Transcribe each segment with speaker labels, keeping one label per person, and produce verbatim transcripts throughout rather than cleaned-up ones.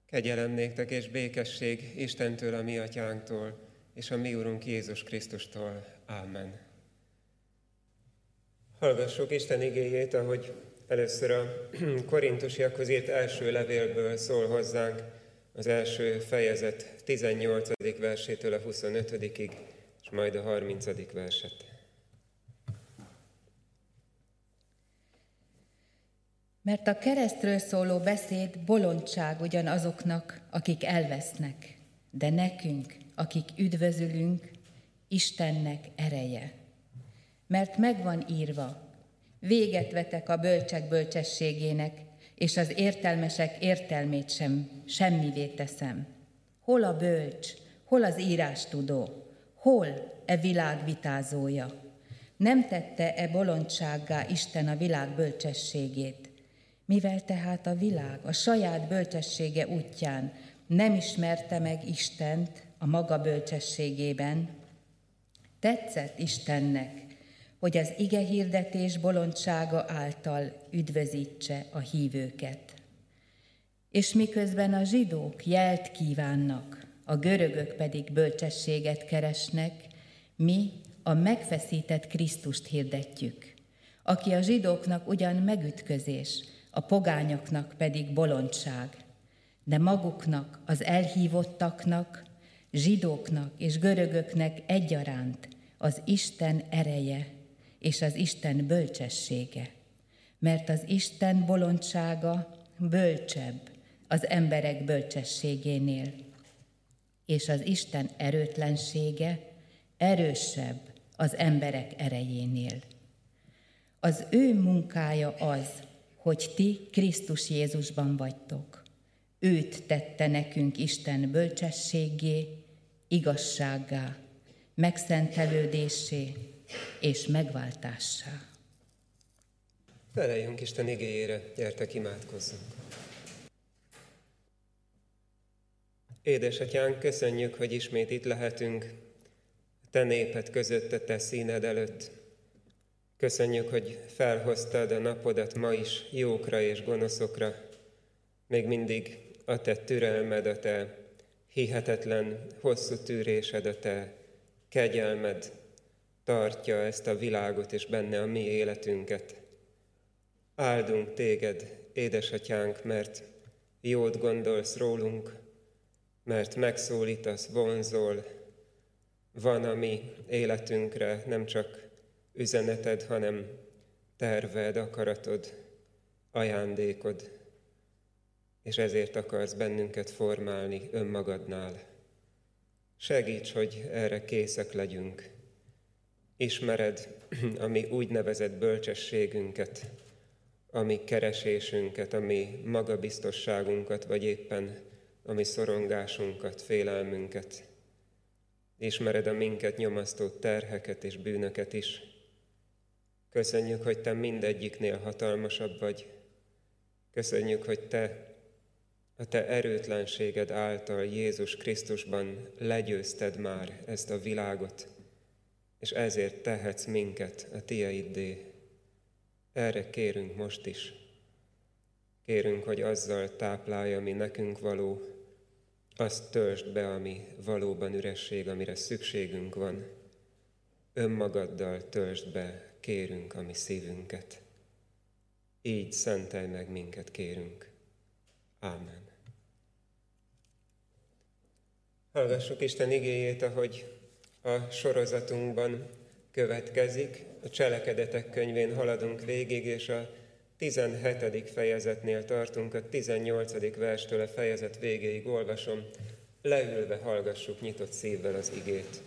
Speaker 1: Kegyelem néktek és békesség Istentől, a mi atyánktól, és a mi Urunk Jézus Krisztustól. Ámen. Hallgassuk Isten igéjét, ahogy először a korintusiakhoz írt első levélből szól hozzánk, az első fejezet tizennyolcadik versétől a huszonötödikig, és majd a harmincadik verset.
Speaker 2: Mert a keresztről szóló beszéd bolondság ugyan azoknak, akik elvesznek, de nekünk, akik üdvözülünk, Istennek ereje. Mert megvan írva, véget vetek a bölcsek bölcsességének, és az értelmesek értelmét sem semmivé teszem. Hol a bölcs, hol az írástudó, hol e világ vitázója? Nem tette-e bolondsággá Isten a világ bölcsességét? Mivel tehát a világ a saját bölcsessége útján nem ismerte meg Istent a maga bölcsességében, tetszett Istennek, hogy az igehirdetés bolondsága által üdvözítse a hívőket. És miközben a zsidók jelt kívánnak, a görögök pedig bölcsességet keresnek, mi a megfeszített Krisztust hirdetjük, aki a zsidóknak ugyan megütközés, a pogányoknak pedig bolondság, de maguknak, az elhívottaknak, zsidóknak és görögöknek egyaránt az Isten ereje és az Isten bölcsessége, mert az Isten bolondsága bölcsebb az emberek bölcsességénél, és az Isten erőtlensége erősebb az emberek erejénél. Az ő munkája az, hogy ti Krisztus Jézusban vagytok. Őt tette nekünk Isten bölcsességgé, igazsággá, megszentelődéssé és megváltássá.
Speaker 1: Feleljünk Isten igéjére, gyertek imádkozzunk. Édesatyánk, köszönjük, hogy ismét itt lehetünk, te néped között, a te színed előtt. Köszönjük, hogy felhoztad a napodat ma is jókra és gonoszokra. Még mindig a te türelmed, a te hihetetlen hosszú tűrésed, a te kegyelmed tartja ezt a világot és benne a mi életünket. Áldunk téged, édesatyánk, mert jót gondolsz rólunk, mert megszólítasz, vonzol. Van a mi életünkre nem csak üzeneted, hanem terved, akaratod, ajándékod, és ezért akarsz bennünket formálni önmagadnál. Segíts, hogy erre készek legyünk. Ismered a mi úgynevezett bölcsességünket, a mi keresésünket, a mi magabiztosságunkat, vagy éppen a mi szorongásunkat, félelmünket. Ismered a minket nyomasztó terheket és bűnöket is. Köszönjük, hogy te mindegyiknél hatalmasabb vagy. Köszönjük, hogy te a te erőtlenséged által Jézus Krisztusban legyőzted már ezt a világot, és ezért tehetsz minket a tieiddé. Erre kérünk most is. Kérünk, hogy azzal táplálja, ami nekünk való, azt töltsd be, ami valóban üresség, amire szükségünk van. Önmagaddal töltsd be, kérünk, a mi szívünket. Így szentelj meg minket, kérünk. Ámen. Hallgassuk Isten igéjét, ahogy a sorozatunkban következik. A Cselekedetek könyvén haladunk végig, és a tizenhetedik fejezetnél tartunk, a tizennyolcadik verstől a fejezet végéig olvasom. Leülve hallgassuk nyitott szívvel az igét.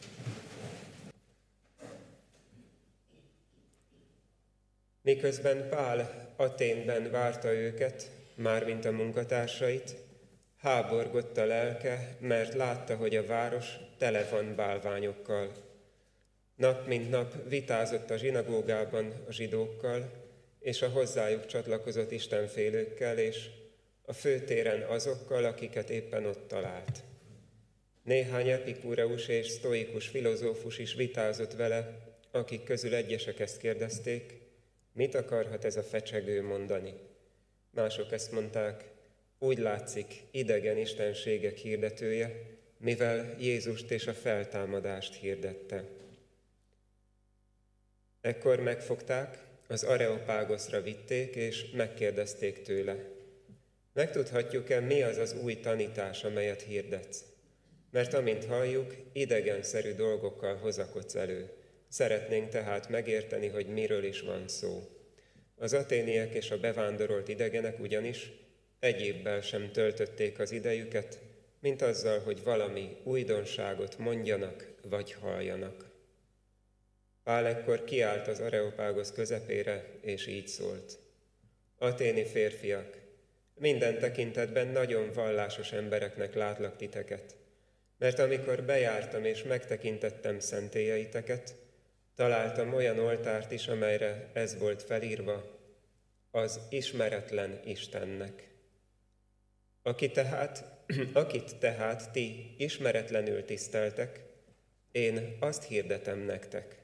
Speaker 1: Miközben Pál Athénben várta őket, mármint a munkatársait, háborgott a lelke, mert látta, hogy a város tele van bálványokkal. Nap mint nap vitázott a zsinagógában a zsidókkal, és a hozzájuk csatlakozott istenfélőkkel, és a főtéren azokkal, akiket éppen ott talált. Néhány epikúreus és sztoikus filozófus is vitázott vele, akik közül egyesek ezt kérdezték, mit akarhat ez a fecsegő mondani? Mások ezt mondták, úgy látszik idegen istenségek hirdetője, mivel Jézust és a feltámadást hirdette. Ekkor megfogták, az Areopágoszra vitték, és megkérdezték tőle: megtudhatjuk-e, mi az az új tanítás, amelyet hirdetsz? Mert amint halljuk, idegenszerű dolgokkal hozakodsz elő. Szeretnénk tehát megérteni, hogy miről is van szó. Az aténiek és a bevándorolt idegenek ugyanis egyébbel sem töltötték az idejüket, mint azzal, hogy valami újdonságot mondjanak vagy halljanak. Pál ekkor kiállt az Areopágosz közepére, és így szólt: aténi férfiak, minden tekintetben nagyon vallásos embereknek látlak titeket, mert amikor bejártam és megtekintettem szentélyeiteket, találtam olyan oltárt is, amelyre ez volt felírva: az ismeretlen Istennek. Aki tehát, akit tehát ti ismeretlenül tiszteltek, én azt hirdetem nektek.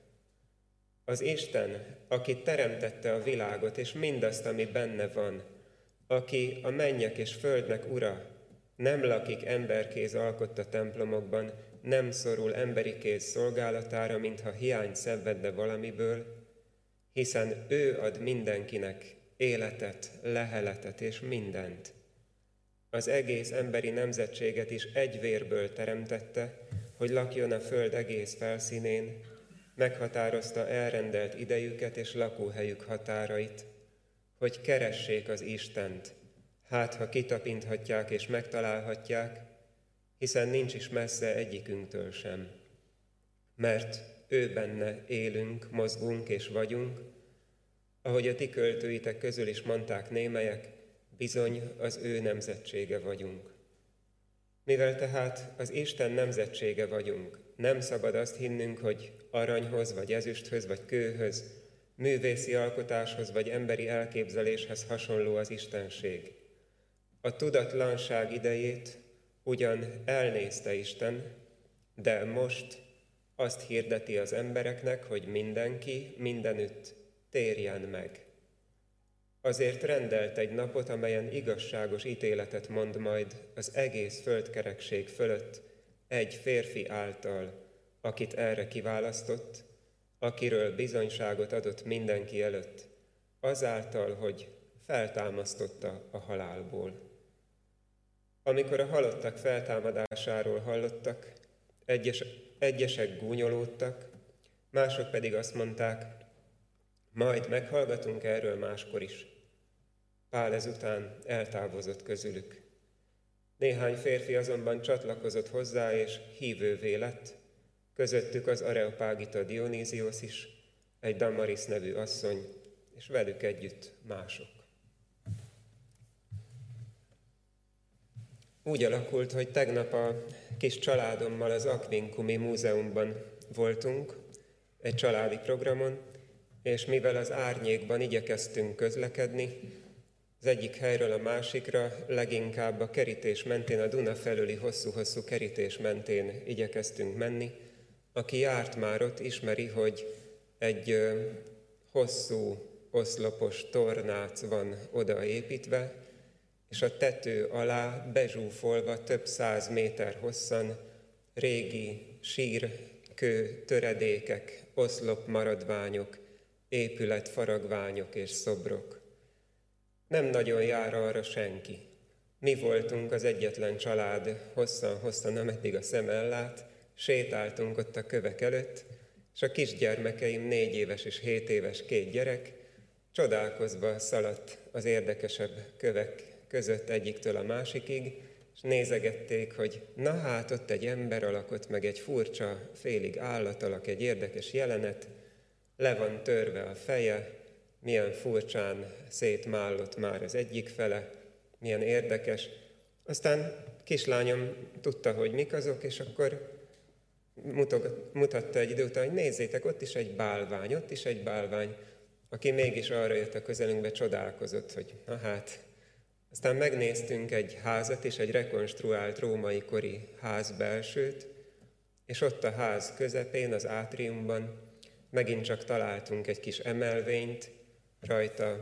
Speaker 1: Az Isten, aki teremtette a világot és mindazt, ami benne van, aki a mennyek és földnek ura, nem lakik emberkéz alkotta templomokban, nem szorul emberi kéz szolgálatára, mintha hiányt szenvedne valamiből, hiszen ő ad mindenkinek életet, leheletet és mindent. Az egész emberi nemzetséget is egy vérből teremtette, hogy lakjon a föld egész felszínén, meghatározta elrendelt idejüket és lakóhelyük határait, hogy keressék az Istent, hát ha kitapinthatják és megtalálhatják, hiszen nincs is messze egyikünktől sem. Mert ő benne élünk, mozgunk és vagyunk, ahogy a ti költőitek közül is mondták némelyek, bizony az ő nemzetsége vagyunk. Mivel tehát az Isten nemzetsége vagyunk, nem szabad azt hinnünk, hogy aranyhoz, vagy ezüsthöz, vagy kőhöz, művészi alkotáshoz, vagy emberi elképzeléshez hasonló az istenség. A tudatlanság idejét ugyan elnézte Isten, de most azt hirdeti az embereknek, hogy mindenki mindenütt térjen meg. Azért rendelt egy napot, amelyen igazságos ítéletet mond majd az egész földkerekség fölött egy férfi által, akit erre kiválasztott, akiről bizonyságot adott mindenki előtt, azáltal, hogy feltámasztotta a halálból. Amikor a halottak feltámadásáról hallottak, egyes, egyesek gúnyolódtak, mások pedig azt mondták: majd meghallgatunk erről máskor is. Pál ezután eltávozott közülük. Néhány férfi azonban csatlakozott hozzá, és hívővé lett, közöttük az Areopágita Dioníziosz is, egy Damaris nevű asszony, és velük együtt mások. Úgy alakult, hogy tegnap a kis családommal az Aquincumi Múzeumban voltunk, egy családi programon, és mivel az árnyékban igyekeztünk közlekedni, az egyik helyről a másikra, leginkább a kerítés mentén, a Duna felőli hosszú-hosszú kerítés mentén igyekeztünk menni. Aki járt már ott, ismeri, hogy egy ö, hosszú, oszlopos tornác van odaépítve, és a tető alá bezsúfolva több száz méter hosszan régi sírkő töredékek, oszlopmaradványok, épületfaragványok és szobrok. Nem nagyon jár arra senki. Mi voltunk az egyetlen család hosszan-hosszan, ameddig a szem ellát, sétáltunk ott a kövek előtt, és a kisgyermekeim, négy éves és hét éves két gyerek, csodálkozva szaladt az érdekesebb kövek között egyiktől a másikig, és nézegették, hogy na hát ott egy ember alakot, meg egy furcsa, félig állatalak, egy érdekes jelenet, le van törve a feje, milyen furcsán szétmállott már az egyik fele, milyen érdekes. Aztán kislányom tudta, hogy mik azok, és akkor mutatta egy idő után, hogy nézzétek, ott is egy bálvány, ott is egy bálvány, aki mégis arra jött a közelünkbe, csodálkozott, hogy na hát. Aztán megnéztünk egy házat is, egy rekonstruált római kori ház belsőt, és ott a ház közepén, az átriumban megint csak találtunk egy kis emelvényt, rajta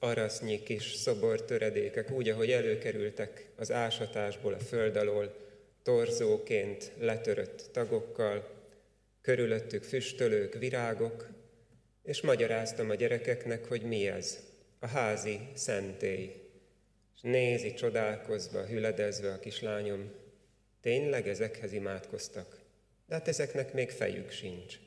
Speaker 1: arasznyi kis szobortöredékek, úgy, ahogy előkerültek az ásatásból a föld alól, torzóként letörött tagokkal, körülöttük füstölők, virágok, és magyaráztam a gyerekeknek, hogy mi ez, a házi szentély. És nézi csodálkozva, hüledezve a kislányom, tényleg ezekhez imádkoztak? De hát ezeknek még fejük sincs.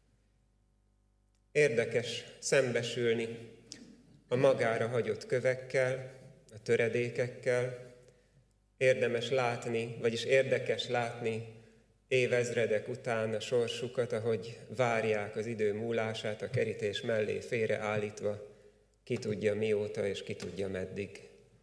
Speaker 1: Érdekes szembesülni a magára hagyott kövekkel, a töredékekkel, érdemes látni, vagyis érdekes látni évezredek után a sorsukat, ahogy várják az idő múlását a kerítés mellé félreállítva, ki tudja mióta és ki tudja meddig.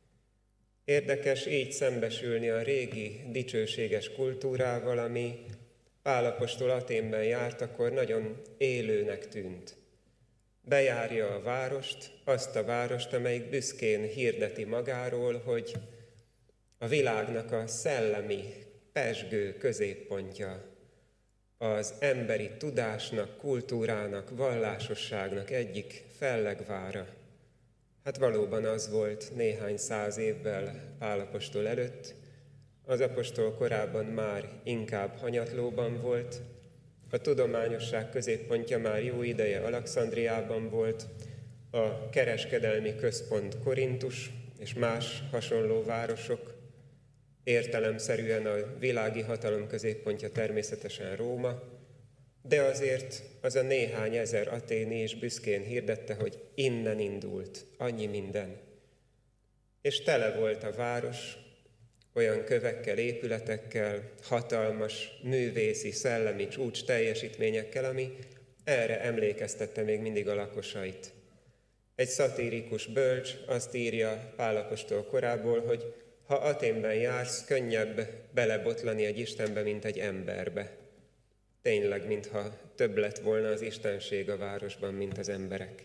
Speaker 1: Érdekes így szembesülni a régi dicsőséges kultúrával, ami Pál apostol Athénben járt, akkor nagyon élőnek tűnt. Bejárja a várost, azt a várost, amelyik büszkén hirdeti magáról, hogy a világnak a szellemi, pezsgő középpontja, az emberi tudásnak, kultúrának, vallásosságnak egyik fellegvára. Hát valóban az volt néhány száz évvel Pál apostol előtt, az apostol korábban már inkább hanyatlóban volt, a tudományosság középpontja már jó ideje Alexandriában volt, a kereskedelmi központ Korintus és más hasonló városok, értelemszerűen a világi hatalom középpontja természetesen Róma, de azért az a néhány ezer athéni is büszkén hirdette, hogy innen indult annyi minden. És tele volt a város olyan kövekkel, épületekkel, hatalmas, művészi, szellemi csúcs teljesítményekkel, ami erre emlékeztette még mindig a lakosait. Egy szatirikus bölcs azt írja Pál apostol korából, hogy ha Athénben jársz, könnyebb belebotlani egy istenbe, mint egy emberbe. Tényleg, mintha több lett volna az istenség a városban, mint az emberek.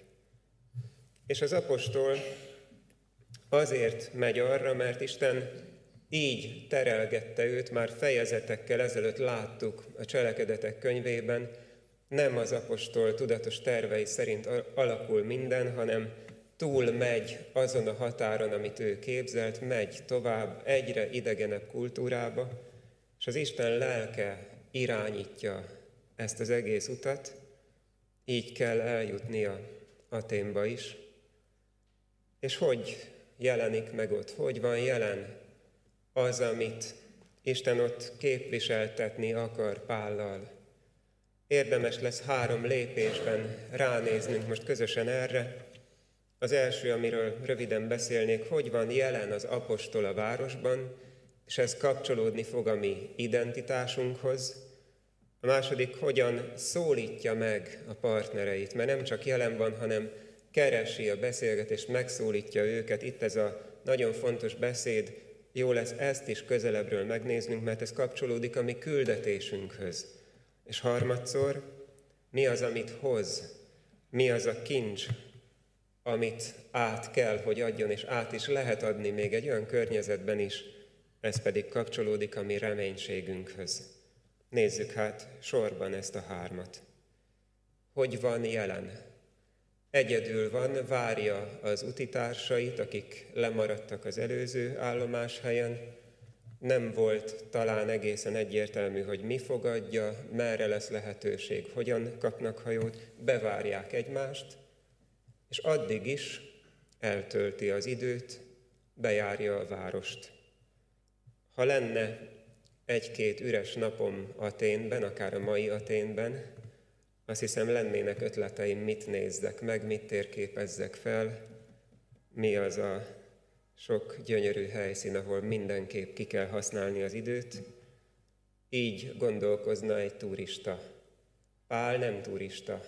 Speaker 1: És az apostol azért megy arra, mert Isten így terelgette őt, már fejezetekkel ezelőtt láttuk a Cselekedetek könyvében, nem az apostol tudatos tervei szerint alakul minden, hanem túl megy azon a határon, amit ő képzelt, megy tovább egyre idegenebb kultúrába, és az Isten lelke irányítja ezt az egész utat, így kell eljutnia Athénba is. És hogy jelenik meg ott, hogy van jelen az, amit Isten ott képviseltetni akar Pállal. Érdemes lesz három lépésben ránéznünk most közösen erre. Az első, amiről röviden beszélnék, hogy van jelen az apostol a városban, és ez kapcsolódni fog a mi identitásunkhoz. A második, hogyan szólítja meg a partnereit, mert nem csak jelen van, hanem keresi a beszélgetést, megszólítja őket. Itt ez a nagyon fontos beszéd, jó lesz ezt is közelebbről megnéznünk, mert ez kapcsolódik a mi küldetésünkhöz. És harmadszor, mi az, amit hoz, mi az a kincs, amit át kell, hogy adjon, és át is lehet adni még egy olyan környezetben is, ez pedig kapcsolódik a mi reménységünkhöz. Nézzük hát sorban ezt a hármat. Hogy van jelen? Egyedül van, várja az utitársait, akik lemaradtak az előző állomáshelyen. Nem volt talán egészen egyértelmű, hogy mi fogadja, merre lesz lehetőség, hogyan kapnak hajót, bevárják egymást, és addig is eltölti az időt, bejárja a várost. Ha lenne egy-két üres napom Athénben, akár a mai Athénben, azt hiszem lennének ötleteim, mit nézzek meg, mit térképezzek fel, mi az a sok gyönyörű helyszín, ahol mindenképp ki kell használni az időt. Így gondolkozna egy turista. Pál nem turista.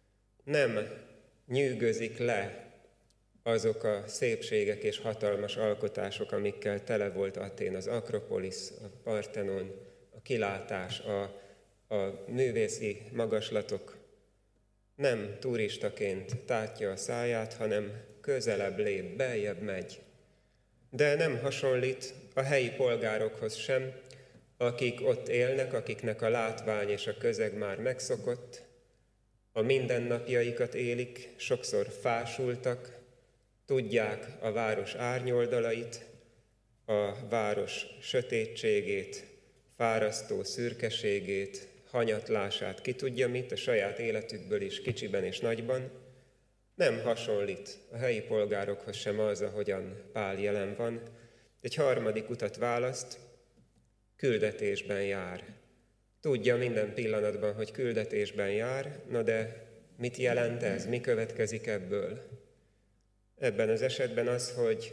Speaker 1: Nem nyűgözik le azok a szépségek és hatalmas alkotások, amikkel tele volt Athén, az Akropolisz, a Parthenon, a kilátás, a, a művészi magaslatok. Nem turistaként tátja a száját, hanem közelebb lép, beljebb megy. De nem hasonlít a helyi polgárokhoz sem, akik ott élnek, akiknek a látvány és a közeg már megszokott, a mindennapjaikat élik, sokszor fásultak, tudják a város árnyoldalait, a város sötétségét, fárasztó szürkeségét, hanyatlását, ki tudja mit, a saját életükből is kicsiben és nagyban. Nem hasonlít a helyi polgárokhoz sem az, ahogyan Pál jelen van. Egy harmadik utat választ, küldetésben jár. Tudja minden pillanatban, hogy küldetésben jár, na de mit jelent ez, mi következik ebből? Ebben az esetben az, hogy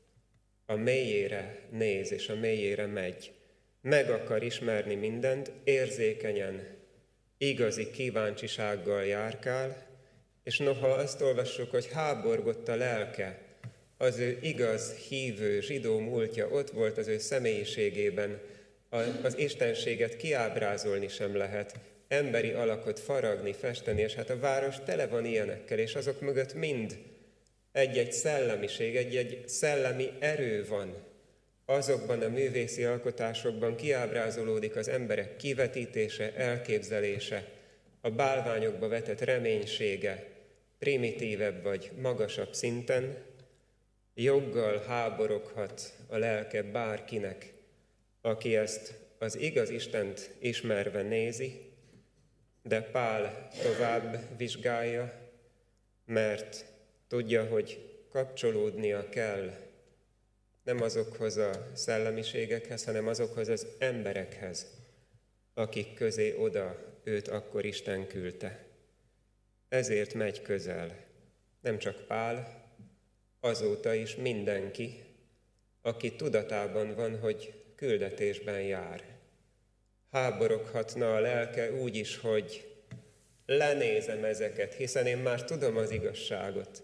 Speaker 1: a mélyére néz és a mélyére megy. Meg akar ismerni mindent, érzékenyen, igazi kíváncsisággal járkál, és noha azt olvassuk, hogy háborgott a lelke, az ő igaz, hívő, zsidó múltja ott volt az ő személyiségében, az istenséget kiábrázolni sem lehet, emberi alakot faragni, festeni, és hát a város tele van ilyenekkel, és azok mögött mind egy-egy szellemiség, egy-egy szellemi erő van. Azokban a művészi alkotásokban kiábrázolódik az emberek kivetítése, elképzelése, a bálványokba vetett reménysége, primitívebb vagy magasabb szinten, joggal háboroghat a lelke bárkinek, aki ezt az igaz Istent ismerve nézi, de Pál tovább vizsgálja, mert tudja, hogy kapcsolódnia kell nem azokhoz a szellemiségekhez, hanem azokhoz az emberekhez, akik közé oda őt akkor Isten küldte. Ezért megy közel. Nem csak Pál, azóta is mindenki, aki tudatában van, hogy küldetésben jár. Háboroghatna a lelke úgy is, hogy lenézem ezeket, hiszen én már tudom az igazságot.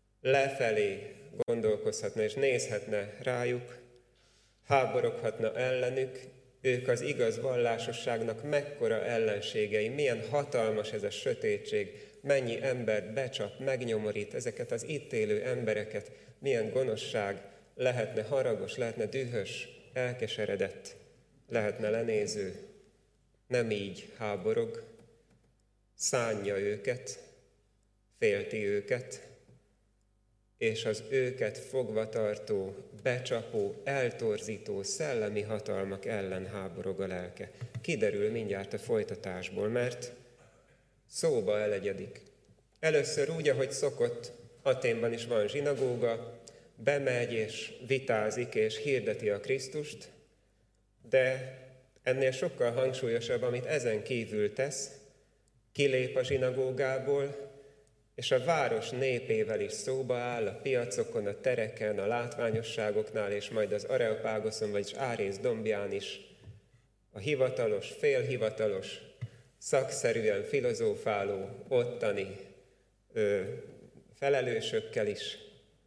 Speaker 1: Lefelé gondolkozhatna és nézhetne rájuk, háboroghatna ellenük, ők az igaz vallásosságnak mekkora ellenségei, milyen hatalmas ez a sötétség, mennyi embert becsap, megnyomorít ezeket az itt élő embereket, milyen gonoszság, lehetne haragos, lehetne dühös, elkeseredett, lehetne lenéző. Nem így háborog, szánja őket, félti őket, és az őket fogvatartó, becsapó, eltorzító szellemi hatalmak ellen háborog a lelke. Kiderül mindjárt a folytatásból, mert szóba elegyedik. Először úgy, ahogy szokott, Athénban is van zsinagóga, bemegy és vitázik és hirdeti a Krisztust, de ennél sokkal hangsúlyosabb, amit ezen kívül tesz, kilép a zsinagógából, és a város népével is szóba áll, a piacokon, a tereken, a látványosságoknál, és majd az Areopágoszon, vagyis Árész dombján is, a hivatalos, félhivatalos, szakszerűen filozófáló, ottani ö, felelősökkel is.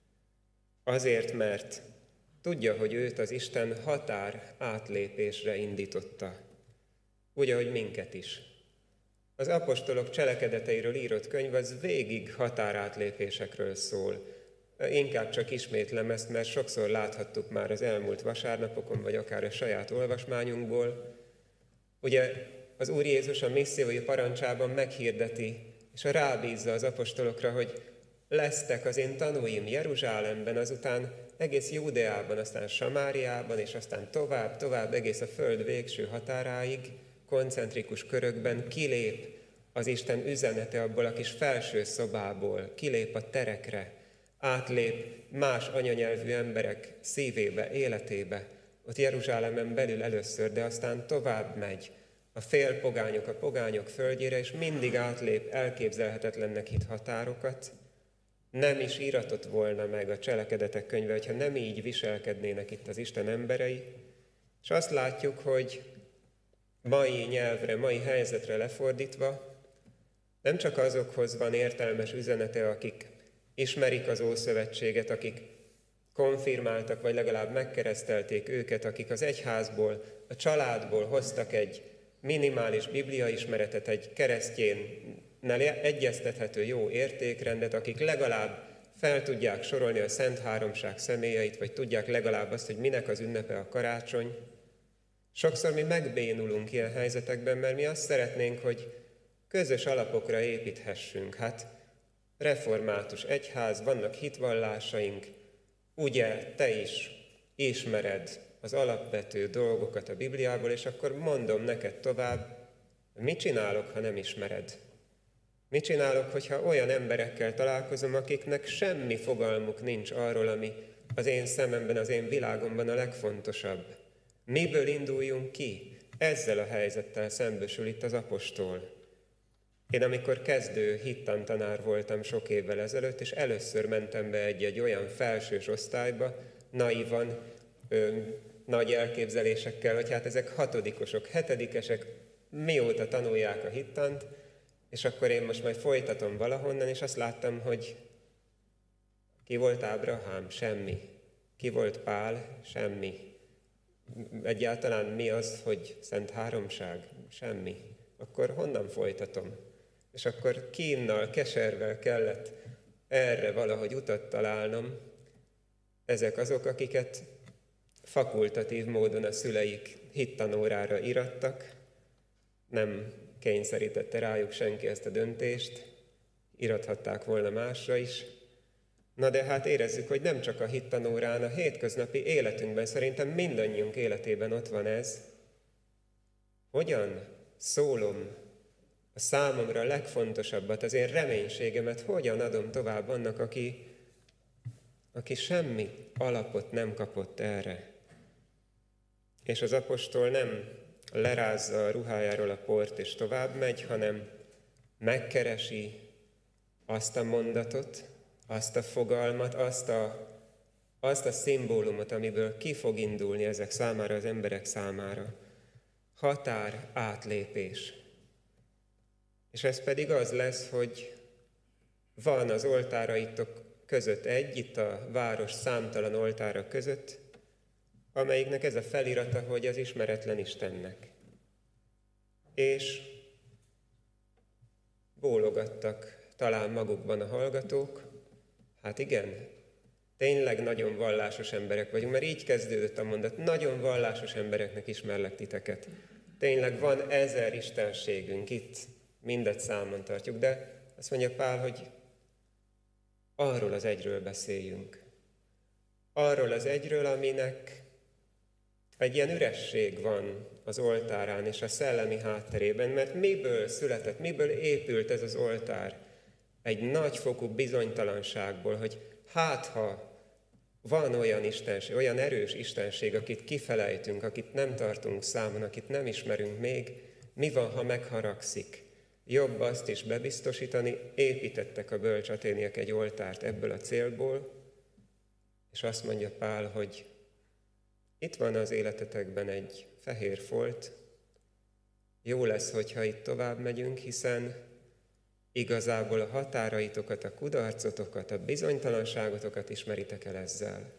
Speaker 1: Azért, mert tudja, hogy őt az Isten határ átlépésre indította. Úgy, ahogy minket is. Az apostolok cselekedeteiről írott könyv az végig határátlépésekről szól. Inkább csak ismétlem ezt, mert sokszor láthattuk már az elmúlt vasárnapokon, vagy akár a saját olvasmányunkból. Ugye az Úr Jézus a missziói parancsában meghirdeti, és rábízza az apostolokra, hogy lesztek az én tanúim Jeruzsálemben, azután egész Júdeában, aztán Samáriában, és aztán tovább, tovább egész a föld végső határáig, koncentrikus körökben kilép az Isten üzenete abból a kis felső szobából, kilép a terekre, átlép más anyanyelvű emberek szívébe, életébe, ott Jeruzsálemen belül először, de aztán tovább megy a félpogányok, a pogányok földjére, és mindig átlép elképzelhetetlennek hitt határokat. Nem is íratott volna meg a cselekedetek könyve, hogyha nem így viselkednének itt az Isten emberei. És azt látjuk, hogy mai nyelvre, mai helyzetre lefordítva, nem csak azokhoz van értelmes üzenete, akik ismerik az Ószövetséget, akik konfirmáltak, vagy legalább megkeresztelték őket, akik az egyházból, a családból hoztak egy minimális bibliaismeretet, egy keresztjénnel egyeztethető jó értékrendet, akik legalább fel tudják sorolni a Szent Háromság személyeit, vagy tudják legalább azt, hogy minek az ünnepe a karácsony. Sokszor mi megbénulunk ilyen helyzetekben, mert mi azt szeretnénk, hogy közös alapokra építhessünk. Hát református egyház, vannak hitvallásaink, ugye te is ismered az alapvető dolgokat a Bibliából, és akkor mondom neked tovább, mit csinálok, ha nem ismered? Mit csinálok, hogyha olyan emberekkel találkozom, akiknek semmi fogalmuk nincs arról, ami az én szememben, az én világomban a legfontosabb? Miből induljunk ki? Ezzel a helyzettel szembesül itt az apostol. Én amikor kezdő hittantanár voltam sok évvel ezelőtt, és először mentem be egy-egy olyan felsős osztályba, naivan, ö, nagy elképzelésekkel, hogy hát ezek hatodikosok, hetedikesek, mióta tanulják a hittant, és akkor én most majd folytatom valahonnan, és azt láttam, hogy ki volt Ábrahám? Semmi. Ki volt Pál? Semmi. Egyáltalán mi az, hogy Szent Háromság? Semmi. Akkor honnan folytatom? És akkor kínnal, keservel kellett erre valahogy utat találnom. Ezek azok, akiket fakultatív módon a szüleik hittanórára irattak, nem kényszerítette rájuk senki ezt a döntést, irathatták volna másra is. Na de hát érezzük, hogy nem csak a hittanórán, a hétköznapi életünkben, szerintem mindannyiunk életében ott van ez. Hogyan szólom a számomra legfontosabbat, az én reménységemet, hogyan adom tovább annak, aki, aki semmi alapot nem kapott erre. És az apostol nem lerázza a ruhájáról a port és tovább megy, hanem megkeresi azt a mondatot, azt a fogalmat, azt a, azt a szimbólumot, amiből ki fog indulni ezek számára, az emberek számára. Határ átlépés. És ez pedig az lesz, hogy van az oltáraitok között egy, itt a város számtalan oltára között, amelyiknek ez a felirata, hogy az ismeretlen Istennek. És bólogattak talán magukban a hallgatók, hát igen, tényleg nagyon vallásos emberek vagyunk, mert így kezdődött a mondat, nagyon vallásos embereknek ismerlek titeket. Tényleg van ezer istenségünk itt, mindet számon tartjuk, de azt mondja Pál, hogy arról az egyről beszéljünk. Arról az egyről, aminek egy ilyen üresség van az oltárán és a szellemi hátterében, mert miből született, miből épült ez az oltár? Egy nagyfokú bizonytalanságból, hogy hát ha van olyan istenség, olyan erős istenség, akit kifelejtünk, akit nem tartunk számon, akit nem ismerünk még, mi van, ha megharagszik? Jobb azt is bebiztosítani, építettek a bölcs aténiek egy oltárt ebből a célból, és azt mondja Pál, hogy itt van az életetekben egy fehér folt, jó lesz, hogyha itt tovább megyünk, hiszen igazából a határaitokat, a kudarcotokat, a bizonytalanságotokat ismeritek el ezzel.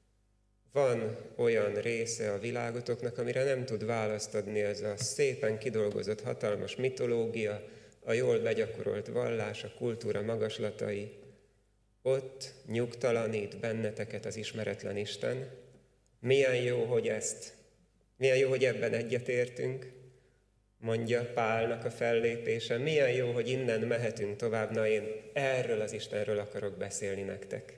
Speaker 1: Van olyan része a világotoknak, amire nem tud választ adni ez a szépen kidolgozott hatalmas mitológia, a jól begyakorolt vallás, a kultúra magaslatai. Ott nyugtalanít benneteket az ismeretlen Isten. Milyen jó, hogy ezt, milyen jó, hogy ebben egyetértünk, mondja Pálnak a fellépése. Milyen jó, hogy innen mehetünk tovább, na én erről az Istenről akarok beszélni nektek.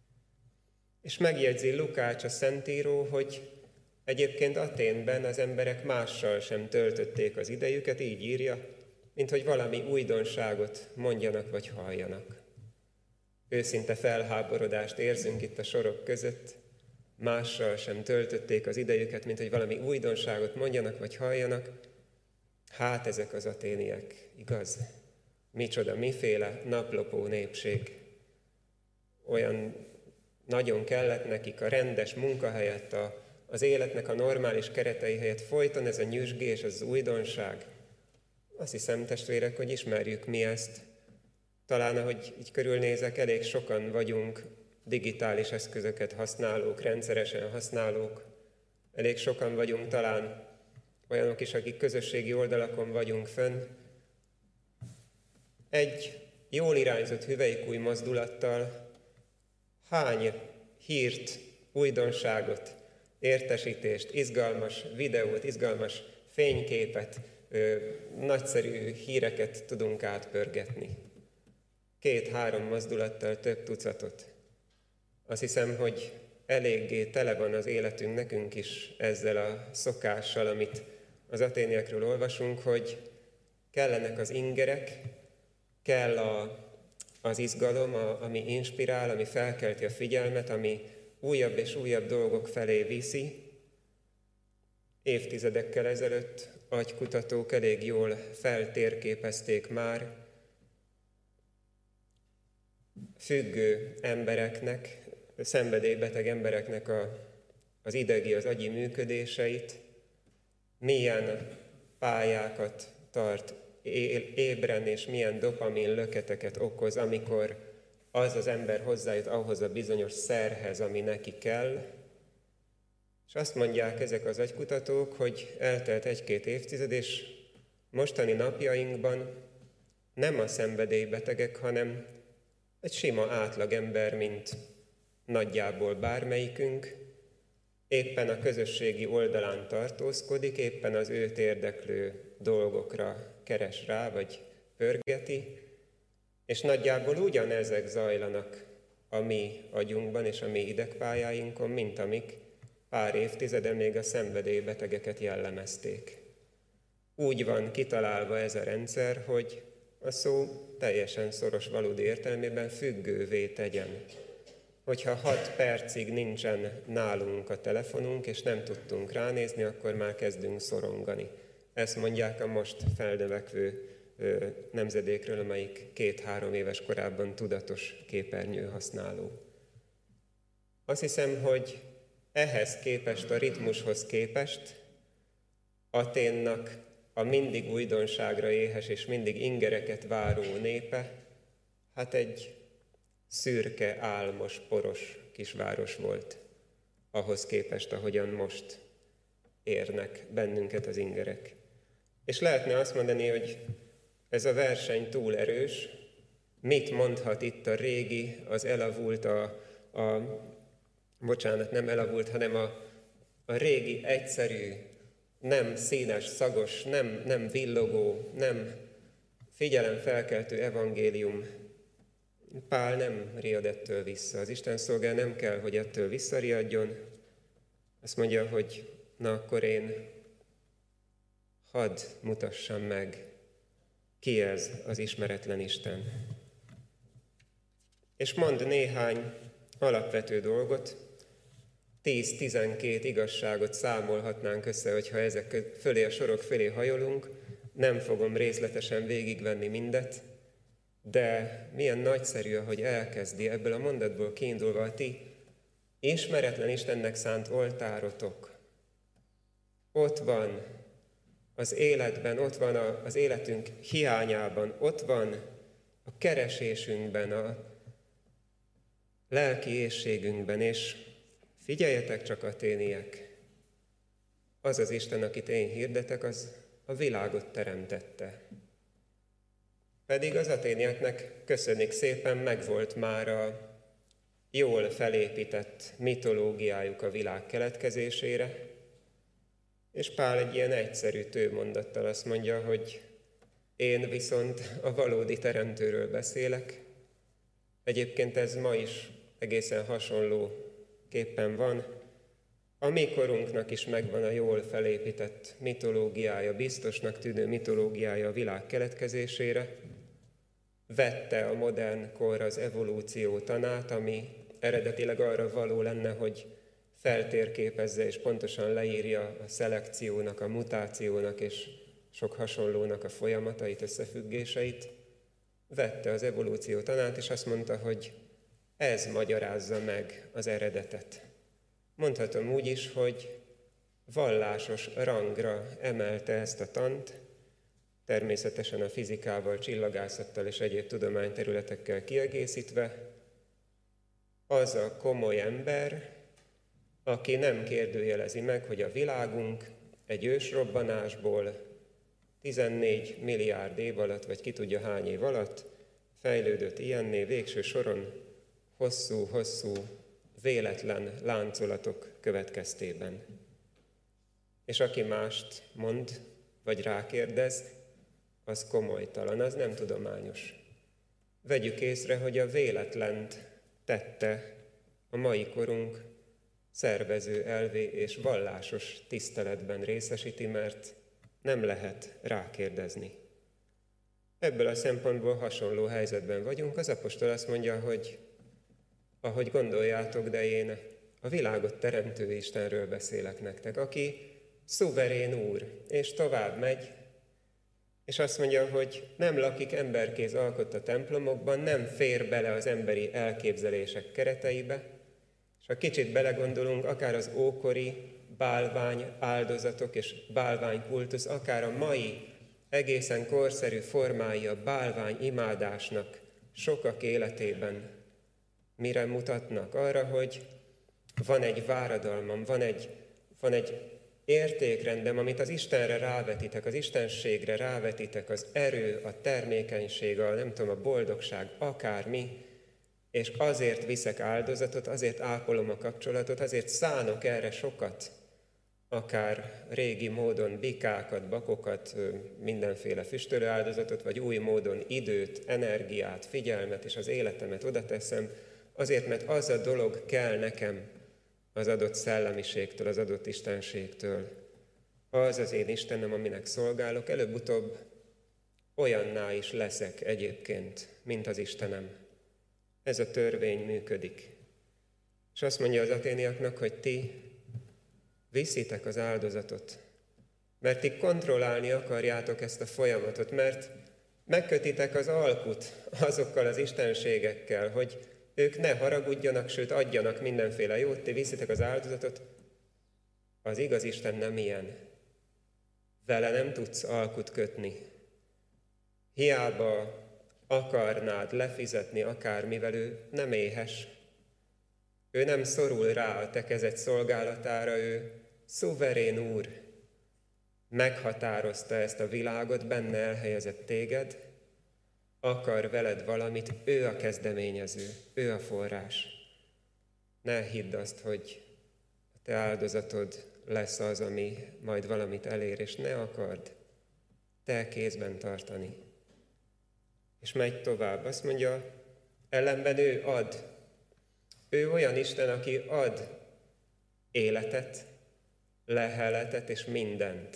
Speaker 1: És megjegyzi Lukács, a Szentíró, hogy egyébként Athénben az emberek mással sem töltötték az idejüket, így írja, mint hogy valami újdonságot mondjanak vagy halljanak. Őszinte felháborodást érzünk itt a sorok között, mással sem töltötték az idejüket, mint hogy valami újdonságot mondjanak vagy halljanak. Hát ezek az aténiek, igaz? Micsoda, miféle naplopó népség. Olyan nagyon kellett nekik a rendes munka helyett, a, az életnek a normális keretei helyett folyton ez a nyüzsgés, ez az újdonság. Azt hiszem, testvérek, hogy ismerjük mi ezt. Talán, ahogy így körülnézek, elég sokan vagyunk digitális eszközöket használók, rendszeresen használók. Elég sokan vagyunk talán olyanok is, akik közösségi oldalakon vagyunk fönn. Egy jól irányzott hüvelykúj mozdulattal hány hírt, újdonságot, értesítést, izgalmas videót, izgalmas fényképet, ö, nagyszerű híreket tudunk átpörgetni. két-három mozdulattal több tucatot. Azt hiszem, hogy eléggé tele van az életünk nekünk is ezzel a szokással, amit az aténiekről olvasunk, hogy kellenek az ingerek, kell a, az izgalom, a, ami inspirál, ami felkelti a figyelmet, ami újabb és újabb dolgok felé viszi. Évtizedekkel ezelőtt agykutatók elég jól feltérképezték már függő embereknek, szenvedélybeteg embereknek a, az idegi, az agyi működéseit, milyen pályákat tart ébren, és milyen dopamin löketeket okoz, amikor az az ember hozzájut ahhoz a bizonyos szerhez, ami neki kell. És azt mondják ezek az agykutatók, hogy eltelt egy-két évtized, és mostani napjainkban nem a szenvedélybetegek, hanem egy sima átlagember, mint nagyjából bármelyikünk, éppen a közösségi oldalán tartózkodik, éppen az őt érdeklő dolgokra keres rá, vagy pörgeti, és nagyjából ugyanezek zajlanak a mi agyunkban és a mi idegpályáinkon, mint amik pár évtizede még a szenvedélybetegeket jellemezték. Úgy van kitalálva ez a rendszer, hogy a szó teljesen szoros valódi értelmében függővé tegyen. Hogyha hat percig nincsen nálunk a telefonunk, és nem tudtunk ránézni, akkor már kezdünk szorongani. Ezt mondják a most felnövekvő nemzedékről, amelyik két-három éves korában tudatos képernyő használó. Azt hiszem, hogy ehhez képest, a ritmushoz képest Athénnak a mindig újdonságra éhes és mindig ingereket váró népe, hát egy szürke, álmos, poros kisváros volt, ahhoz képest, ahogyan most érnek bennünket az ingerek. És lehetne azt mondani, hogy ez a verseny túl erős, mit mondhat itt a régi, az elavult, a, a bocsánat, nem elavult, hanem a, a régi, egyszerű, nem színes, szagos, nem, nem villogó, nem figyelemfelkeltő evangélium. Pál nem riad ettől vissza. Az Isten szolgál nem kell, hogy ettől visszariadjon. Azt mondja, hogy na akkor én hadd mutassam meg, ki ez az ismeretlen Isten. És mond néhány alapvető dolgot, tíz-tizenkét igazságot számolhatnánk össze, hogyha ezek fölé a sorok fölé hajolunk. Nem fogom részletesen végigvenni mindet, de milyen nagyszerű, hogy elkezdi ebből a mondatból kiindulva a ti ismeretlen Istennek szánt oltárotok. Ott van az életben, ott van az életünk hiányában, ott van a keresésünkben, a lelki éhségünkben, és figyeljetek csak, athéniek, az az Isten, akit én hirdetek, az a világot teremtette. Pedig az athénieknek, köszönik szépen, megvolt már a jól felépített mitológiájuk a világ keletkezésére, és Pál egy ilyen egyszerű tőmondattal azt mondja, hogy én viszont a valódi teremtőről beszélek. Egyébként ez ma is egészen hasonló képpen van. A mi korunknak is megvan a jól felépített mitológiája, biztosnak tűnő mitológiája a világ keletkezésére. Vette a modern kor az evolúció tanát, ami eredetileg arra való lenne, hogy feltérképezze és pontosan leírja a szelekciónak, a mutációnak és sok hasonlónak a folyamatait, összefüggéseit. Vette az evolúció tanát, és azt mondta, hogy ez magyarázza meg az eredetet. Mondhatom úgy is, hogy vallásos rangra emelte ezt a tant, természetesen a fizikával, csillagászattal és egyéb tudományterületekkel kiegészítve, az a komoly ember, aki nem kérdőjelezi meg, hogy a világunk egy ősrobbanásból tizennégy milliárd év alatt, vagy ki tudja hány év alatt fejlődött ilyenné, végső soron hosszú-hosszú véletlen láncolatok következtében. És aki mást mond, vagy rákérdez, az komolytalan, az nem tudományos. vegyük észre, hogy a véletlent tette a mai korunk szervező, elvé és vallásos tiszteletben részesíti, mert nem lehet rákérdezni. Ebből a szempontból hasonló helyzetben vagyunk. Az apostol azt mondja, hogy ahogy gondoljátok, de én a világot teremtő Istenről beszélek nektek, aki szuverén úr, és tovább megy, és azt mondja, hogy nem lakik emberkéz alkotta templomokban, nem fér bele az emberi elképzelések kereteibe, és ha kicsit belegondolunk, akár az ókori bálvány áldozatok és bálványkultusz, akár a mai egészen korszerű formái a bálvány imádásnak sokak életében mire mutatnak? Arra, hogy van egy váradalmam, van egy, van egy értékrendem, amit az Istenre rávetítek, az istenségre rávetítek, az erő, a termékenység, a nem tudom, a boldogság, akármi, és azért viszek áldozatot, azért ápolom a kapcsolatot, azért szánok erre sokat, akár régi módon bikákat, bakokat, mindenféle füstölő áldozatot, vagy új módon időt, energiát, figyelmet és az életemet oda teszem, azért, mert az a dolog kell nekem az adott szellemiségtől, az adott istenségtől. Az az én Istenem, aminek szolgálok, előbb-utóbb olyanná is leszek egyébként, mint az Istenem. Ez a törvény működik. És azt mondja az aténiaknak, hogy ti viszitek az áldozatot, mert ti kontrollálni akarjátok ezt a folyamatot, mert megkötitek az alkut azokkal az istenségekkel, hogy ők ne haragudjanak, sőt adjanak mindenféle jót, ti viszitek az áldozatot. Az igaz Isten nem ilyen. Vele nem tudsz alkut kötni. Hiába akarnád lefizetni akármivel, ő nem éhes. Ő nem szorul rá a te kezed szolgálatára, ő szuverén úr. Meghatározta ezt a világot, benne elhelyezett téged, akar veled valamit, ő a kezdeményező, ő a forrás. Ne hidd azt, hogy a te áldozatod lesz az, ami majd valamit elér, és ne akard te kézben tartani. És megy tovább. Azt mondja, ellenben ő ad. Ő olyan Isten, aki ad életet, leheletet és mindent.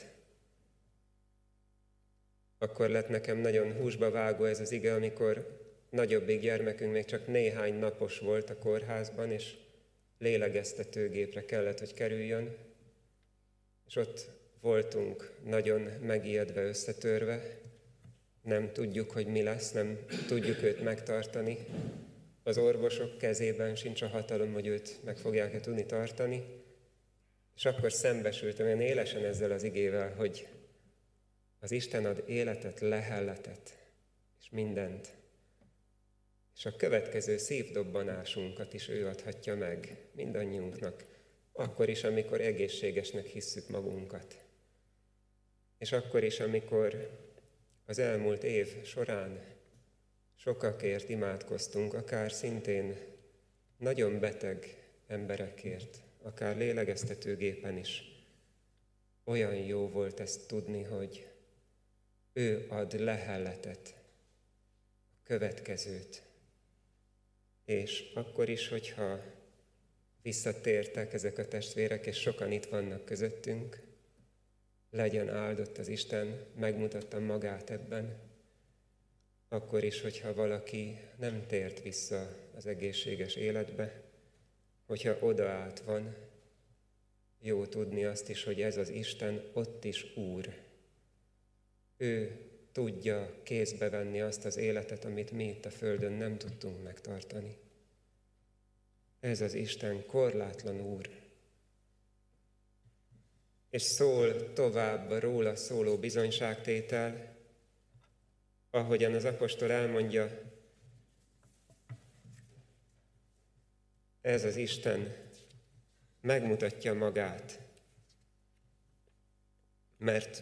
Speaker 1: Akkor lett nekem nagyon húsba vágó ez az ige, amikor nagyobbik gyermekünk még csak néhány napos volt a kórházban, és lélegeztetőgépre kellett, hogy kerüljön. És ott voltunk nagyon megijedve, összetörve. Nem tudjuk, hogy mi lesz, nem tudjuk őt megtartani. Az orvosok kezében sincs a hatalom, hogy őt meg fogják-e tudni tartani. És akkor szembesültem olyan élesen ezzel az igével, hogy az Isten ad életet, lehelletet, és mindent. És a következő szívdobbanásunkat is ő adhatja meg mindannyiunknak, akkor is, amikor egészségesnek hisszük magunkat. És akkor is, amikor az elmúlt év során sokakért imádkoztunk, akár szintén nagyon beteg emberekért, akár lélegeztetőgépen is. Olyan jó volt ezt tudni, hogy ő ad lehelletet, a következőt. És akkor is, hogyha visszatértek ezek a testvérek, és sokan itt vannak közöttünk, legyen áldott az Isten, megmutatta magát ebben. Akkor is, hogyha valaki nem tért vissza az egészséges életbe, hogyha odaállt van, jó tudni azt is, hogy ez az Isten ott is Úr. Ő tudja kézbe venni azt az életet, amit mi itt a földön nem tudtunk megtartani. Ez az Isten korlátlan Úr. És szól tovább a róla szóló bizonyságtétel, ahogyan az apostol elmondja, ez az Isten megmutatja magát, mert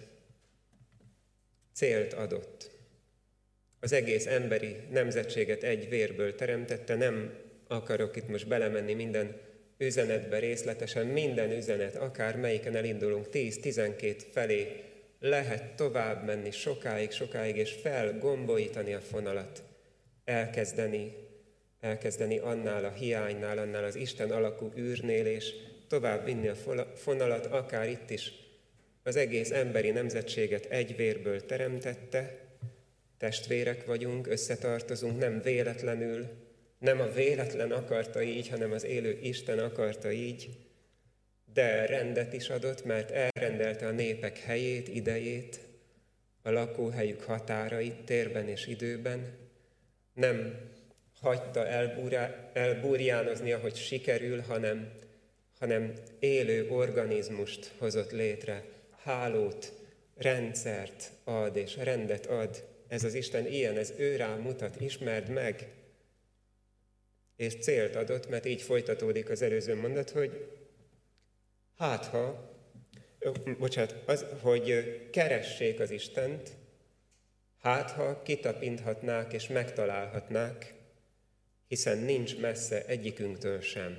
Speaker 1: célt adott. Az egész emberi nemzetséget egy vérből teremtette, nem akarok itt most belemenni minden üzenetbe részletesen, minden üzenet, akár melyiken elindulunk, tíz-tizenkét felé, lehet tovább menni sokáig, sokáig, és felgombolítani a fonalat. elkezdeni, elkezdeni annál a hiánynál, annál az Isten alakú űrnél, és tovább vinni a fonalat, akár itt is az egész emberi nemzetséget egy vérből teremtette, testvérek vagyunk, összetartozunk, nem véletlenül, nem a véletlen akarta így, hanem az élő Isten akarta így, de rendet is adott, mert elrendelte a népek helyét, idejét, a lakóhelyük határait térben és időben, nem hagyta elbúrá, elbúrjánozni, ahogy sikerül, hanem, hanem élő organizmust hozott létre, hálót, rendszert ad és rendet ad. Ez az Isten ilyen, ez ő rá mutat, ismerd meg. És célt adott, mert így folytatódik az előző mondat, hogy hát ha, bocsánat, az, hogy keressék az Istent, hát ha kitapinthatnák és megtalálhatnák, hiszen nincs messze egyikünktől sem.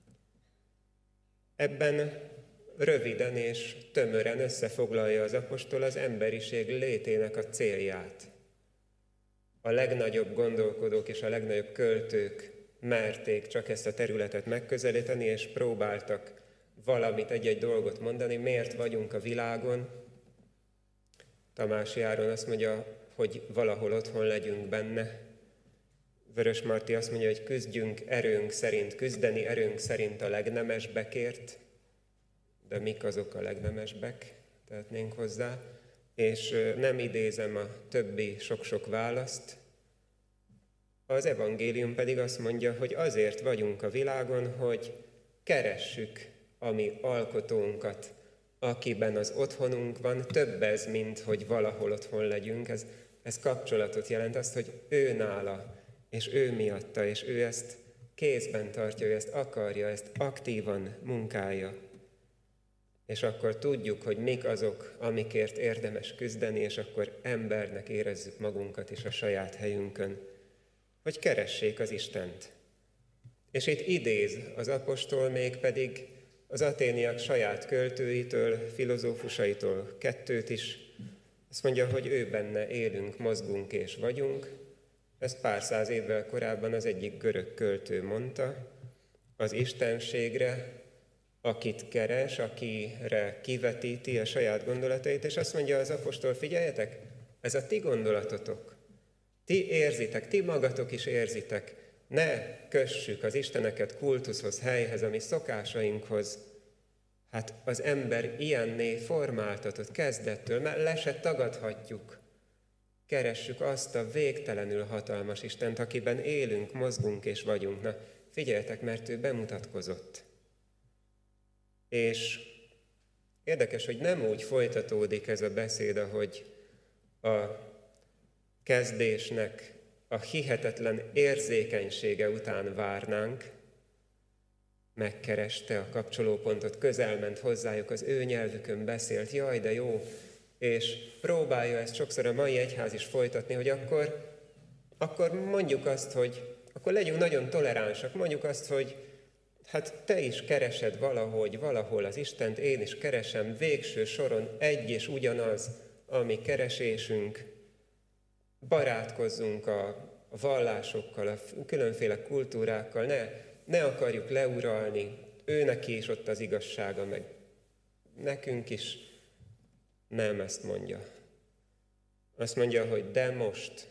Speaker 1: Ebben röviden és tömören összefoglalja az apostol az emberiség létének a célját. A legnagyobb gondolkodók és a legnagyobb költők merték csak ezt a területet megközelíteni, és próbáltak valamit, egy-egy dolgot mondani, miért vagyunk a világon. Tamási Áron azt mondja, hogy valahol otthon legyünk benne. Vörös Marti azt mondja, hogy küzdjünk erőnk szerint, küzdeni erőnk szerint a legnemesbekért, de mik azok a legnemesbek, tehetnénk hozzá, és nem idézem a többi sok-sok választ. Az evangélium pedig azt mondja, hogy azért vagyunk a világon, hogy keressük a mi alkotónkat, akiben az otthonunk van, több ez, mint hogy valahol otthon legyünk. Ez, ez kapcsolatot jelent, azt, hogy ő nála, és ő miatta, és ő ezt kézben tartja, ő ezt akarja, ezt aktívan munkálja. És akkor tudjuk, hogy mik azok, amikért érdemes küzdeni, és akkor embernek érezzük magunkat is a saját helyünkön, hogy keressék az Istent. És itt idéz az apostol még pedig az aténiak saját költőitől, filozófusaitól kettőt is. Azt mondja, hogy ő benne élünk, mozgunk és vagyunk. Ezt pár száz évvel korábban az egyik görög költő mondta, az istenségre, akit keres, akire kivetíti a saját gondolatait, és azt mondja az apostol, figyeljetek, ez a ti gondolatotok. Ti érzitek, ti magatok is érzitek, ne kössük az isteneket kultuszhoz, helyhez, a mi szokásainkhoz. Hát az ember ilyenné formáltatott kezdettől, mert le se tagadhatjuk. Keressük azt a végtelenül hatalmas Istent, akiben élünk, mozgunk és vagyunk. Na, figyeljetek, mert ő bemutatkozott. És érdekes, hogy nem úgy folytatódik ez a beszéd, ahogy a kezdésnek a hihetetlen érzékenysége után várnánk, megkereste a kapcsolópontot, közelment hozzájuk, az ő nyelvükön beszélt, jaj, de jó, és próbálja ezt sokszor a mai egyház is folytatni, hogy akkor, akkor mondjuk azt, hogy akkor legyünk nagyon toleránsak, mondjuk azt, hogy hát te is keresed valahogy, valahol az Istent, én is keresem, végső soron egy és ugyanaz, ami keresésünk. Barátkozzunk a vallásokkal, a különféle kultúrákkal, ne, ne akarjuk leuralni, ő neki is ott az igazsága, meg nekünk is. Nem ezt mondja. Azt mondja, hogy de most,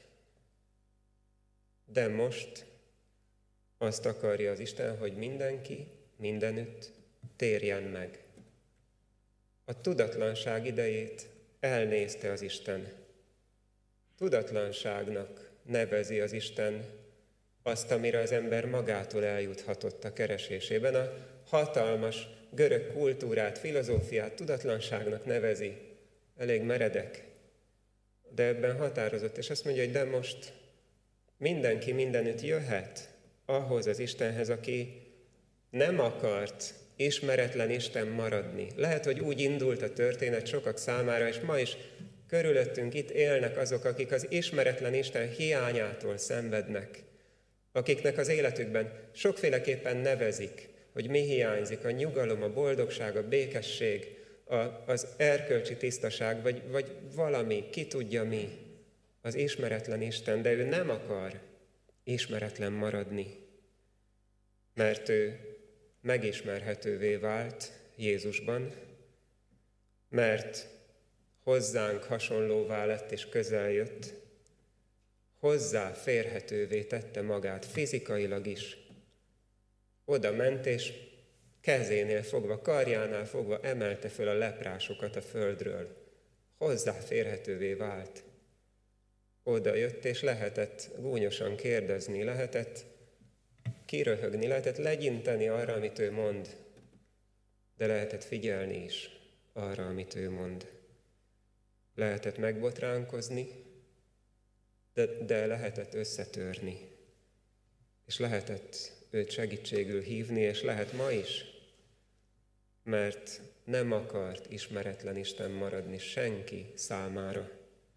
Speaker 1: de most azt akarja az Isten, hogy mindenki mindenütt térjen meg. A tudatlanság idejét elnézte az Isten. Tudatlanságnak nevezi az Isten azt, amire az ember magától eljuthatott a keresésében. A hatalmas görög kultúrát, filozófiát tudatlanságnak nevezi. Elég meredek, de ebben határozott, és azt mondja, hogy de most mindenki mindenütt jöhet ahhoz az Istenhez, aki nem akart ismeretlen Isten maradni. Lehet, hogy úgy indult a történet sokak számára, és ma is körülöttünk itt élnek azok, akik az ismeretlen Isten hiányától szenvednek, akiknek az életükben sokféleképpen nevezik, hogy mi hiányzik, a nyugalom, a boldogság, a békesség, a, az erkölcsi tisztaság, vagy, vagy valami, ki tudja mi, az ismeretlen Isten, de ő nem akar ismeretlen maradni, mert ő megismerhetővé vált Jézusban, mert hozzánk hasonlóvá lett és közel jött, hozzá férhetővé tette magát fizikailag is. Oda ment, és kezénél fogva, karjánál fogva emelte föl a leprásokat a földről. Hozzáférhetővé vált. Oda jött, és lehetett gúnyosan kérdezni, lehetett kiröhögni, lehetett legyinteni arra, amit ő mond, de lehetett figyelni is arra, amit ő mond. Lehetett megbotránkozni, de, de lehetett összetörni, és lehetett őt segítségül hívni, és lehet ma is, mert nem akart ismeretlen Isten maradni senki számára.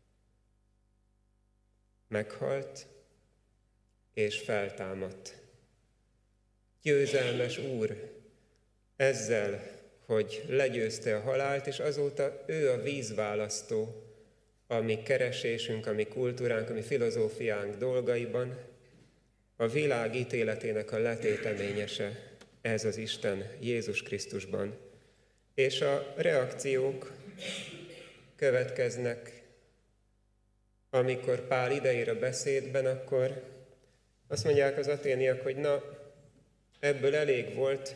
Speaker 1: Meghalt, és feltámadt. Győzelmes Úr, ezzel, hogy legyőzte a halált, és azóta ő a vízválasztó, a mi keresésünk, a mi kultúránk, a mi filozófiánk dolgaiban, a világ ítéletének a letéteményese, ez az Isten Jézus Krisztusban. És a reakciók következnek, amikor Pál ideír a beszédben, akkor azt mondják az aténiak, hogy na, ebből elég volt,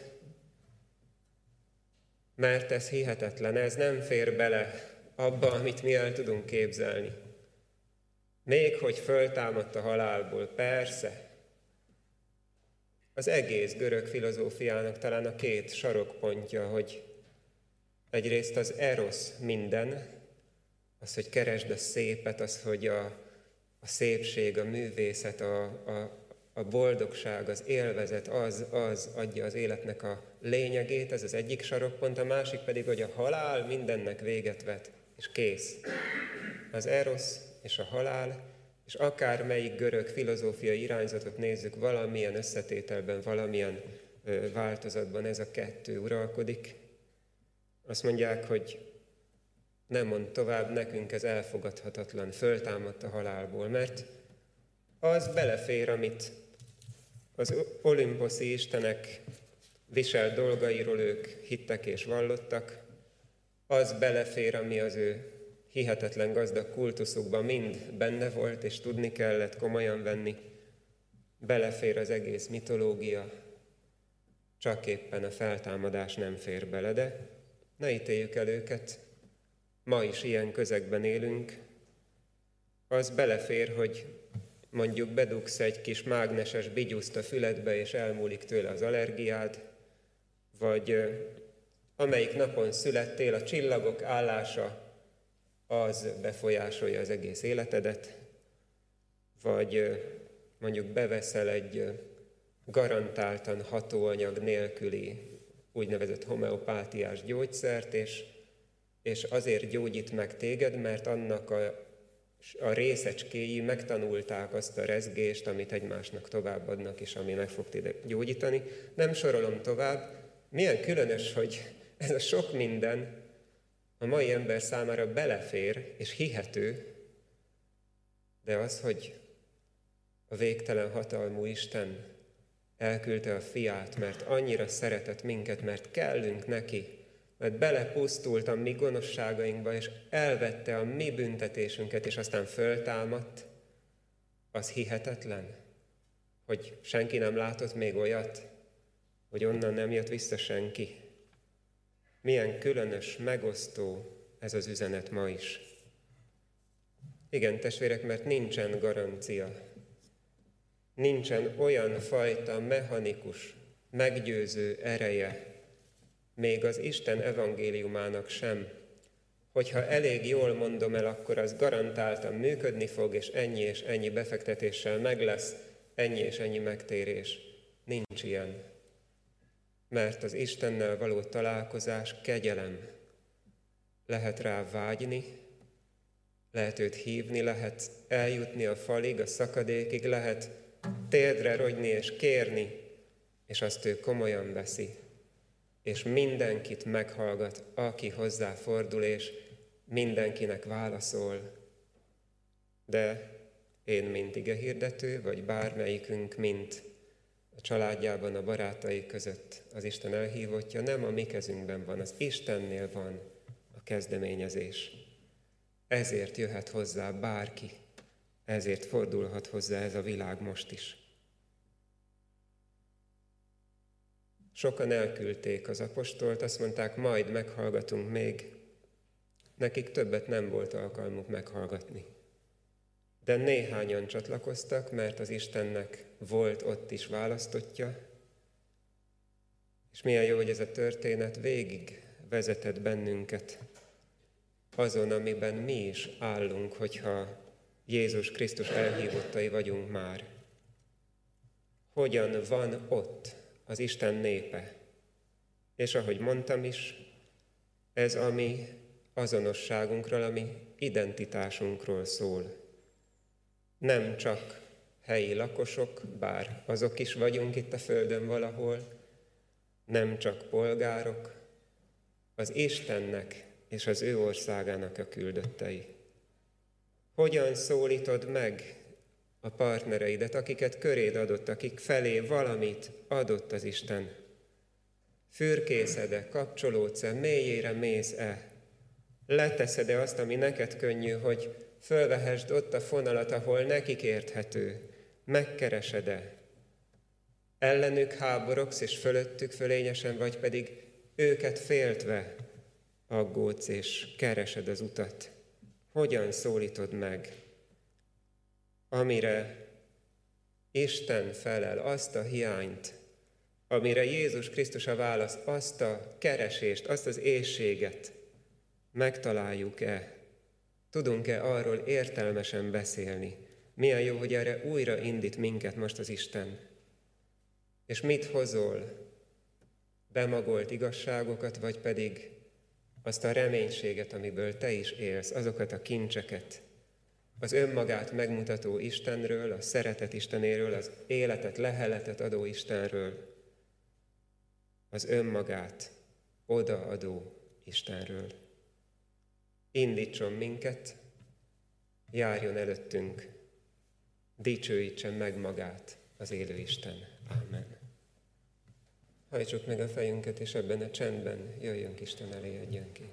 Speaker 1: mert ez hihetetlen, ez nem fér bele abba, amit mi el tudunk képzelni. Még hogy föltámadt a halálból, persze. Az egész görög filozófiának talán a két sarokpontja, hogy egyrészt az erosz minden, az, hogy keresd a szépet, az, hogy a, a szépség, a művészet, a, a, a boldogság, az élvezet, az, az adja az életnek a lényegét, ez az egyik sarokpont, a másik pedig, hogy a halál mindennek véget vet, és kész. Az erosz és a halál, és akármelyik görög filozófiai irányzatot nézzük, valamilyen összetételben, valamilyen ö, változatban ez a kettő uralkodik. Azt mondják, hogy nem mond tovább, nekünk ez elfogadhatatlan, föltámadt a halálból, mert az belefér, amit az olimposzi istenek viselt dolgairól ők hittek és vallottak, az belefér, ami az ő hihetetlen gazdag kultuszukban mind benne volt, és tudni kellett komolyan venni. Belefér az egész mitológia, csak éppen a feltámadás nem fér bele, de ne ítéljük el őket. Ma is ilyen közegben élünk. Az belefér, hogy mondjuk bedugsz egy kis mágneses bigyuszt a füledbe, és elmúlik tőle az allergiád, vagy amelyik napon születtél, a csillagok állása, az befolyásolja az egész életedet, vagy mondjuk beveszel egy garantáltan hatóanyag nélküli úgynevezett homeopátiás gyógyszert, és, és azért gyógyít meg téged, mert annak a, a részecskéi megtanulták azt a rezgést, amit egymásnak továbbadnak, és ami meg fog téged gyógyítani. Nem sorolom tovább. Milyen különös, hogy ez a sok minden a mai ember számára belefér és hihető, de az, hogy a végtelen hatalmú Isten elküldte a fiát, mert annyira szeretett minket, mert kellünk neki, mert belepusztult a mi gonoszságainkba, és elvette a mi büntetésünket, és aztán föltámadt, az hihetetlen, hogy senki nem látott még olyat, hogy onnan nem jött vissza senki. Milyen különös, megosztó ez az üzenet ma is. Igen, testvérek, mert nincsen garancia. Nincsen olyan fajta mechanikus, meggyőző ereje, még az Isten evangéliumának sem, hogyha elég jól mondom el, akkor az garantáltan működni fog, és ennyi és ennyi befektetéssel meg lesz, ennyi és ennyi megtérés. Nincs ilyen. Mert az Istennel való találkozás kegyelem. Lehet rá vágyni, lehet őt hívni, lehet eljutni a falig, a szakadékig, lehet térdre rogyni és kérni, és azt ő komolyan veszi. És mindenkit meghallgat, aki hozzáfordul, és mindenkinek válaszol. De én, mint igehirdető, vagy bármelyikünk, mint a családjában, a barátai között az Isten elhívottja, nem a mi kezünkben van, az Istennél van a kezdeményezés. Ezért jöhet hozzá bárki, ezért fordulhat hozzá ez a világ most is. Sokan elküldték az apostolt, azt mondták, majd meghallgatunk még. Nekik többet nem volt alkalmuk meghallgatni. De néhányan csatlakoztak, mert az Istennek volt ott is választottja, és milyen jó, hogy ez a történet végig vezetett bennünket azon, amiben mi is állunk, hogyha Jézus Krisztus elhívottai vagyunk már. Hogyan van ott az Isten népe? És ahogy mondtam is, ez a mi azonosságunkról, a mi identitásunkról szól. Nem csak helyi lakosok, bár azok is vagyunk itt a földön valahol, nem csak polgárok, az Istennek és az ő országának a küldöttei. Hogyan szólítod meg a partnereidet, akiket köréd adott, akik felé valamit adott az Isten? Fürkészed-e, kapcsolódsz-e, mélyére mész-e? Leteszed-e azt, ami neked könnyű, hogy fölvehesd ott a fonalat, ahol nekik érthető? Megkeresed-e? Ellenük háborogsz, és fölöttük fölényesen, vagy pedig őket féltve aggódsz, és keresed az utat? Hogyan szólítod meg? Amire Isten felel, azt a hiányt, amire Jézus Krisztus a válasz, azt a keresést, azt az éhséget megtaláljuk-e? Tudunk-e arról értelmesen beszélni? Milyen jó, hogy erre újra indít minket most az Isten. És mit hozol? Bemagolt igazságokat, vagy pedig azt a reménységet, amiből te is élsz, azokat a kincseket, az önmagát megmutató Istenről, a szeretet Istenéről, az életet, leheletet adó Istenről, az önmagát odaadó Istenről. Indítson minket, járjon előttünk, dicsőítsen meg magát az élő Isten. Amen. Hajtsuk meg a fejünket, és ebben a csendben jöjjünk Isten elé egyenként.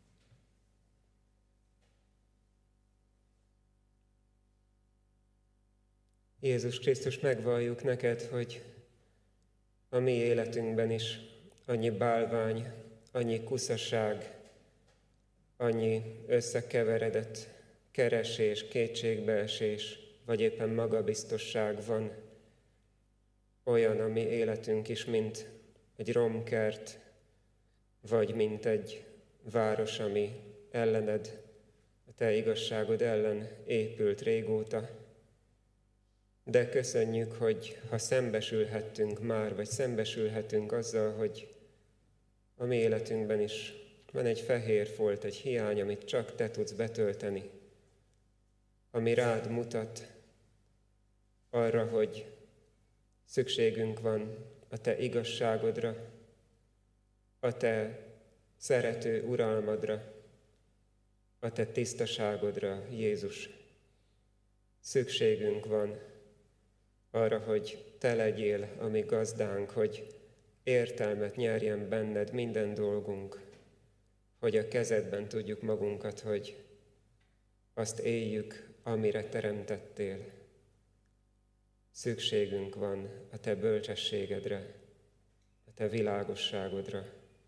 Speaker 1: Jézus Krisztus, megvalljuk neked, hogy a mi életünkben is annyi bálvány, annyi kuszaság, annyi összekeveredett keresés, kétségbeesés, vagy éppen magabiztosság van, olyan a mi életünk is, mint egy romkert, vagy mint egy város, ami ellened, a te igazságod ellen épült régóta. De köszönjük, hogy ha szembesülhettünk már, vagy szembesülhetünk azzal, hogy a mi életünkben is van egy fehér folt, egy hiány, amit csak te tudsz betölteni, ami rád mutat arra, hogy szükségünk van a te igazságodra, a te szerető uralmadra, a te tisztaságodra, Jézus. Szükségünk van arra, hogy te legyél a mi gazdánk, hogy értelmet nyerjen benned minden dolgunk, hogy a kezedben tudjuk magunkat, hogy azt éljük, amire teremtettél. Szükségünk van a te bölcsességedre, a te világosságodra,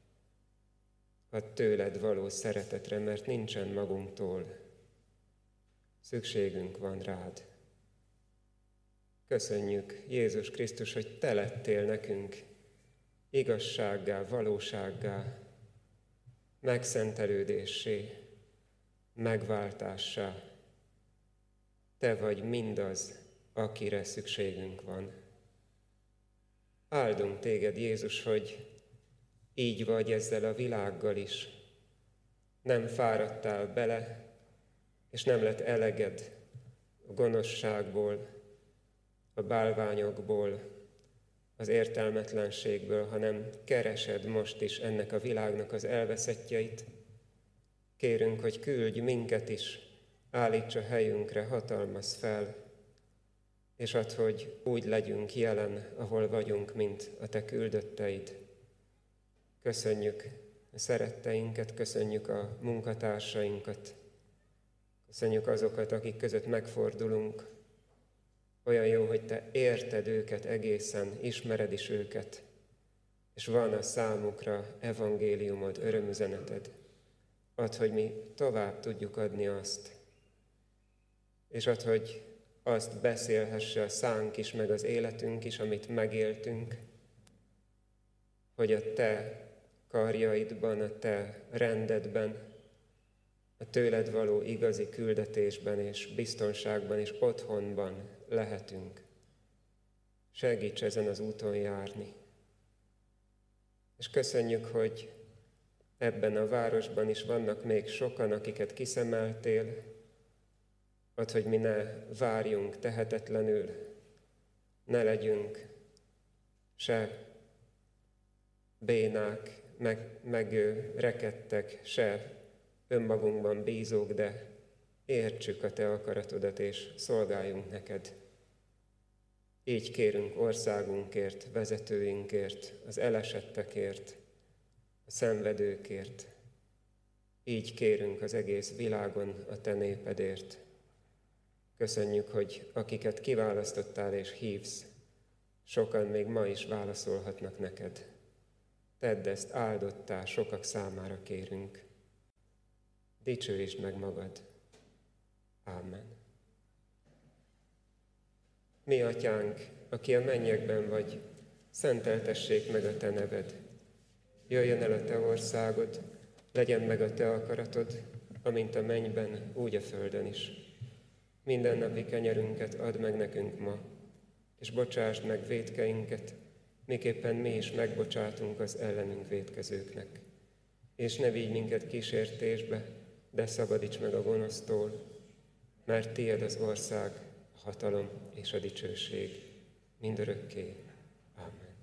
Speaker 1: a tőled való szeretetre, mert nincsen magunktól. Szükségünk van rád. Köszönjük, Jézus Krisztus, hogy te lettél nekünk igazsággá, valósággá, megszentelődéssé, megváltássá. Te vagy mindaz, akire szükségünk van. Áldunk téged, Jézus, hogy így vagy ezzel a világgal is. Nem fáradtál bele, és nem lett eleged a gonoszságból, a bálványokból, az értelmetlenségből, hanem keresed most is ennek a világnak az elveszettjeit. Kérünk, hogy küldj minket is, állíts a helyünkre, hatalmazz fel, és add, hogy úgy legyünk jelen, ahol vagyunk, mint a te küldötteid. Köszönjük a szeretteinket, köszönjük a munkatársainkat, köszönjük azokat, akik között megfordulunk. Olyan jó, hogy te érted őket egészen, ismered is őket, és van a számukra evangéliumod, örömüzeneted. Add, hogy mi tovább tudjuk adni azt, és add, hogy azt beszélhesse a szánk is, meg az életünk is, amit megéltünk, hogy a te karjaidban, a te rendedben, a tőled való igazi küldetésben és biztonságban és otthonban lehetünk. Segíts ezen az úton járni. És köszönjük, hogy ebben a városban is vannak még sokan, akiket kiszemeltél. Add, hogy mi ne várjunk tehetetlenül, ne legyünk se bénák, meg, meg rekedtek, se önmagunkban bízók, de értsük a te akaratodat, és szolgáljunk neked. Így kérünk országunkért, vezetőinkért, az elesettekért, a szenvedőkért. Így kérünk az egész világon a te népedért. Köszönjük, hogy akiket kiválasztottál és hívsz, sokan még ma is válaszolhatnak neked. Tedd ezt áldottá, sokak számára kérünk. Dicsőítsd meg magad. Ámen. Mi, Atyánk, aki a mennyekben vagy, szenteltessék meg a te neved. Jöjjön el a te országod, legyen meg a te akaratod, amint a mennyben, úgy a földön is. Mindennapi kenyerünket add meg nekünk ma, és bocsásd meg vétkeinket, miképpen mi is megbocsátunk az ellenünk vétkezőknek. És ne vigy minket kísértésbe, de szabadíts meg a gonosztól, mert tiéd az ország, a hatalom és a dicsőség mindörökké. Ámen.